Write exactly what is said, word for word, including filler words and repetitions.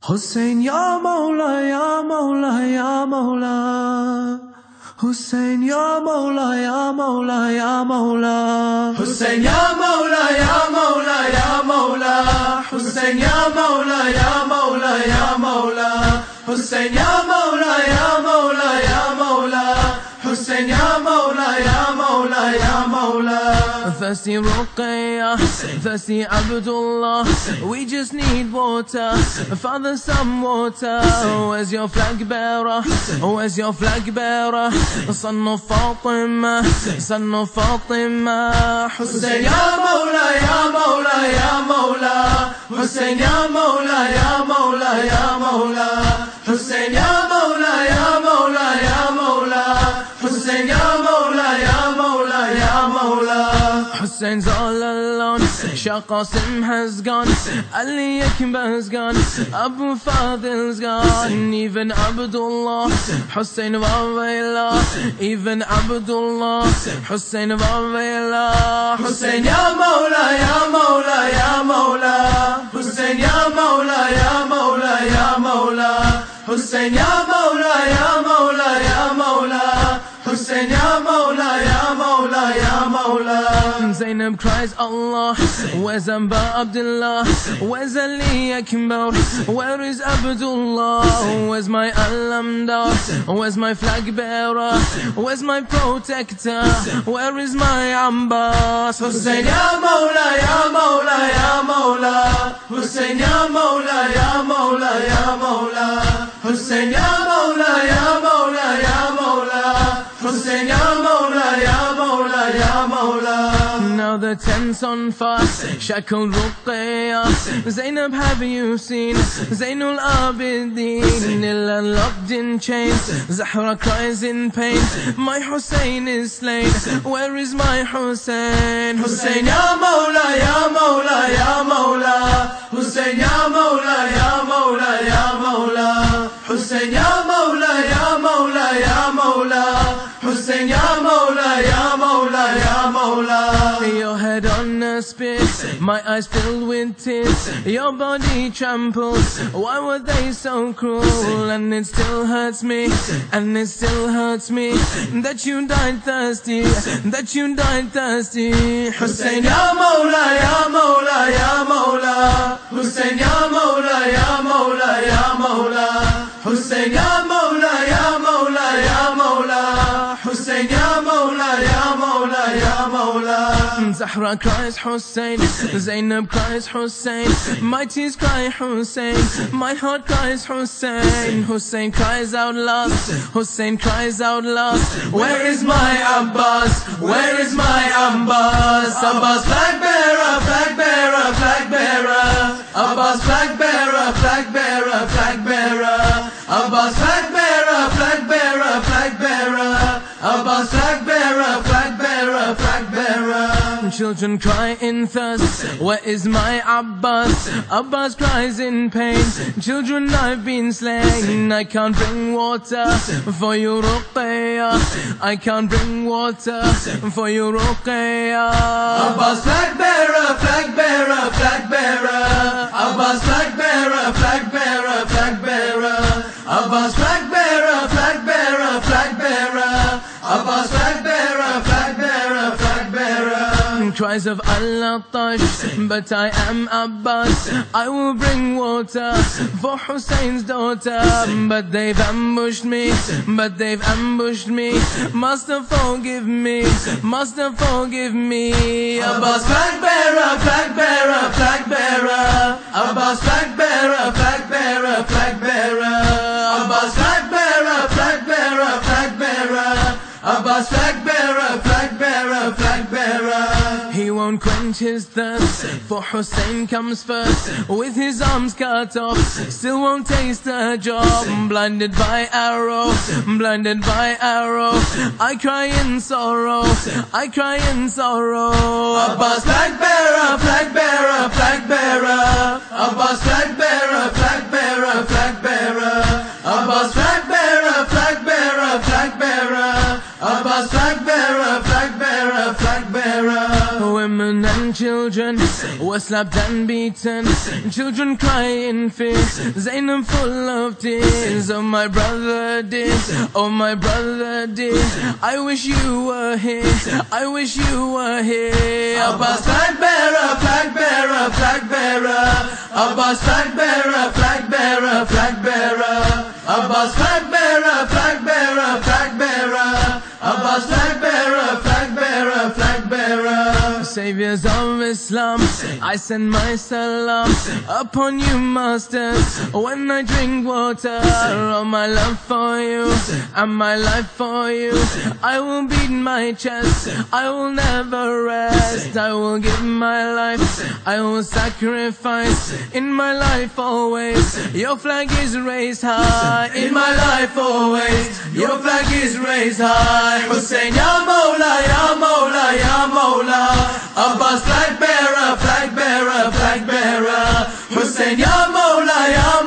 Hussein ya Mawla, ya Mawla, ya Mawla. Hussein ya Mawla, ya Mawla, ya Mawla. Hussein ya Mawla, ya Mawla, ya Mawla. Hussein ya Mawla, ya Mawla, ya Mawla. Hussein ya Mawla, ya Mawla, ya Mawla. Hussein ya Mawla, ya Mawla, ya Mawla. Thirsty Ruqayya, thirsty Abdullah, we just need water, Father, some water. Where's your flag bearer? Where's your flag bearer? Son of Fatima, son of Fatima. Hussein ya Mawla, ya Mawla, ya Mawla. Hussein ya Mawla, ya Mawla, ya Mawla. Hussein ya Mawla, ya Mawla, ya Mawla. Hussein ya Mawla, ya Mawla, ya Mawla. Hussein's all alone, Shah Qasim has gone, Ali Akbar's gone, Abu Fadil's gone, even Abdullah, Hussein Wawayla, even Abdullah, Hussein Wawayla. Hussein ya Mawla, ya Mawla, ya Mawla. Hussein ya Mawla, ya Mawla, ya Mawla. Hussein ya Mawla, ya Mawla, ya Mawla. Hussein ya Mawla, ya Mawla, ya Mawla. Zainab cries, Allah, where's Amba Abdullah? Where's Ali Akbar? Where is Abdullah? Where's my Alamdar? Where's my flag bearer? Where's my protector? Where is my Abbas? Hussein ya Mawla, ya Mawla, ya Mawla. Hussein ya Mawla, ya Mawla, ya Mawla. Hussein ya Mawla, ya Mawla, ya Mawla. Hussein ya Mawla, ya Mawla, ya Mawla. Now the tent's on fire, shackled Ruqayya. Zainab, have you seen Zainul Abidin? Illa locked in chains, Zahra cries in pain. My Hussein is slain, where is my Hussein? Hussein ya Mawla, ya Mawla, ya Mawla. Hussein ya Mawla, ya Mawla, ya Mawla. Hussein ya Mawla, ya Mawla, ya Mawla. Hussein ya Mawla, ya Mawla, ya Mawla. Your head on a spit, my eyes filled with tears, your body trampled. Why were they so cruel? And it still hurts me, and it still hurts me that you died thirsty, that you died thirsty. Hussein ya Mawla, ya Mawla, ya Mawla. Hussein ya Mawla, ya Mawla, ya Mawla. Hussein ya Mawla, ya Mawla, ya Mawla. Hussein ya Mawla, ya Mawla, ya Mawla. Zahra cries Hussein, Zainab cries Hussein, my tears cry Hussein, my heart cries Hussein. Hussein cries out lost, Hussein cries out lost. Where is my Abbas? Where is my Abbas? Abbas flag bearer, flag bearer, flag bearer. Abbas flag bearer, flag bearer, flag bearer. Abbas flag bearer, flag bearer, flag bearer. Abbas flag bearer, flag bearer, flag bearer. Children cry in thirst, where is my Abbas? Abbas cries in pain, children, I've been slain. I can't bring water for you Ruqayya, I can't bring water for you Ruqayya. Abbas flag bearer, flag bearer, flag bearer. Abbas flag bearer, flag bearer, flag bearer. Abbas flag bearer, flag bearer, flag bearer. Abbas flag bearer, flag bearer, flag bearer. Cries of Al-Atash, but I am Abbas. I will bring water for Hussein's daughter, but they've ambushed me, but they've ambushed me. Master, forgive me, Master, forgive me. Abbas flag bearer, flag bearer, flag bearer. Abbas flag bearer, flag bearer, flag bearer. Abbas flag bearer, flag bearer, flag bearer. Abbas flag bearer, flag bearer, flag bearer. He won't quench his thirst, for Hussein comes first. With his arms cut off, still won't taste a job. Blinded by arrow, blinded by arrow. I cry in sorrow, I cry in sorrow. Abbas flag bearer, flag bearer, flag bearer. Abbas flag bearer, flag bearer, flag bearer. Abbas flag bearer, flag bearer, flag bearer. Abbas flag bearer, flag bearer, flag bearer. Women and children were slapped and beaten, children cry in fear, Zainab full of tears. Oh my brother did, oh my brother did, I wish you were here, I wish you were here. Abbas flag bearer, flag bearer, flag bearer, Abbas flag bearer, flag bearer, flag bearer, Abbas flag bearer, flag bearer, flag bearer, Abbas flag bearer, flag bearer, flag bearer. Saviors of Islam, I send my salam upon you, masters. When I drink water, all my love for you and my life for you, I will beat my chest, I will never rest. I will give my life, I will sacrifice in my life always. Your flag is raised high in my life always. Your flag is raised high. Hussein ya Mawla, ya Mawla, ya Mawla. Abbas flag bearer, flag bearer, flag bearer. Hussein ya Mawla, ya